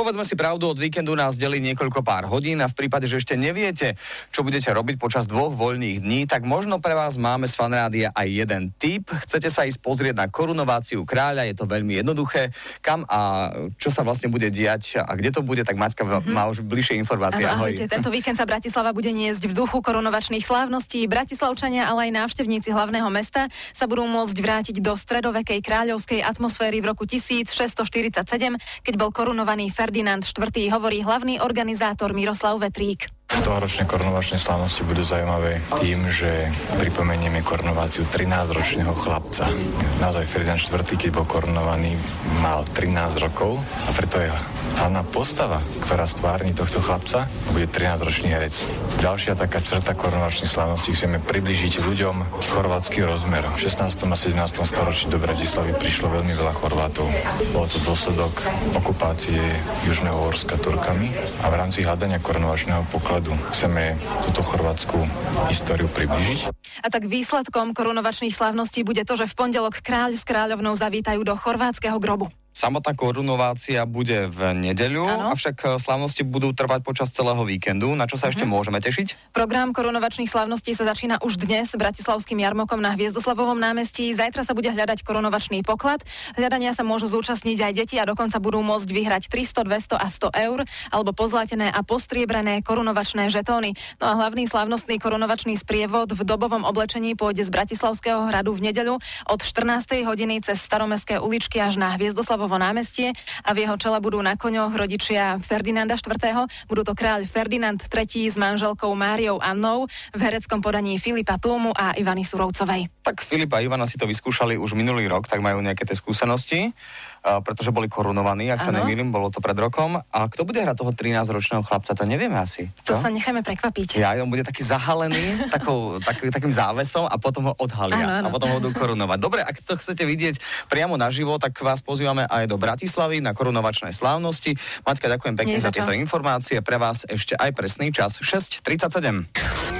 povedzme si pravdu, od víkendu nás delí niekoľko pár hodín a v prípade, že ešte neviete, čo budete robiť počas 2 voľných dní, tak možno pre vás máme z Fanrádia aj jeden tip. Chcete sa ísť pozrieť na korunováciu kráľa, je to veľmi jednoduché. Kam a čo sa vlastne bude diať a kde to bude, tak Maťka má už bližšie informácie. Ahoj. Ahojte, tento víkend sa Bratislava bude niesť v duchu korunovačných slávností. Bratislavčania, ale aj návštevníci hlavného mesta sa budú môcť vrátiť do stredovekej kráľovskej atmosféry v roku 1647, keď bol korunovaný Ferdinand IV., hovorí hlavný organizátor Miroslav Vetrík. Tohoročné korunovačné slávnosti budú zaujímavé tým, že pripomenieme korunováciu 13-ročného chlapca. Naozaj Ferdinand IV., keď bol korunovaný, mal 13 rokov a preto je hlavná postava, ktorá stvárni tohto chlapca, bude 13-ročný herec. Ďalšia taká črta korunovačnej slávnosti, chceme priblížiť ľuďom chorvátsky rozmer. V 16. a 17. storočí do Bratislavy prišlo veľmi veľa Chorvátov. Bolo to dôsledok okupácie Južného Uhorska Turkami a v rámci hľadania korunovačného pokladu chceme túto chorvátsku históriu priblížiť. A tak výsledkom korunovačných slávností bude to, že v pondelok kráľ s kráľovnou zavítajú do chorvátskeho grobu. Samotná korunovácia bude v nedeľu, avšak slávnosti budú trvať počas celého víkendu. Na čo sa ešte môžeme tešiť? Program korunovačných slávností sa začína už dnes bratislavským jarmokom na Hviezdoslavovom námestí. Zajtra sa bude hľadať korunovačný poklad. Hľadania sa môžu zúčastniť aj deti a dokonca budú môcť vyhrať 300, 200 a 100 eur alebo pozlatené a postriebrané korunovačné žetóny. No a hlavný slávnostný korunovačný sprievod v dobovom oblečení pôjde z Bratislavského hradu v nedeľu od 14. hodiny cez Staromestské uličky až na Hviezdoslavovo námestie a v jeho čele budú na koňoch rodičia Ferdinanda IV. Budú to kráľ Ferdinand III. S manželkou Máriou Annou v hereckom podaní Filipa Túmu a Ivany Surovcovej. Tak Filip a Ivana si to vyskúšali už minulý rok, tak majú nejaké tie skúsenosti, pretože boli korunovaní, ak sa nemýlim, bolo to pred rokom. A kto bude hrať toho 13-ročného chlapca, to nevieme asi. To sa necháme prekvapiť. Ja, on bude taký zahalený takým závesom a potom ho odhalia a potom ho budú korunovať. Dobre, ak to chcete vidieť priamo naživo, tak vás pozývame aj do Bratislavy na korunovačné slávnosti. Maťka, ďakujem pekne za tieto informácie. Pre vás ešte aj presný čas 6:37.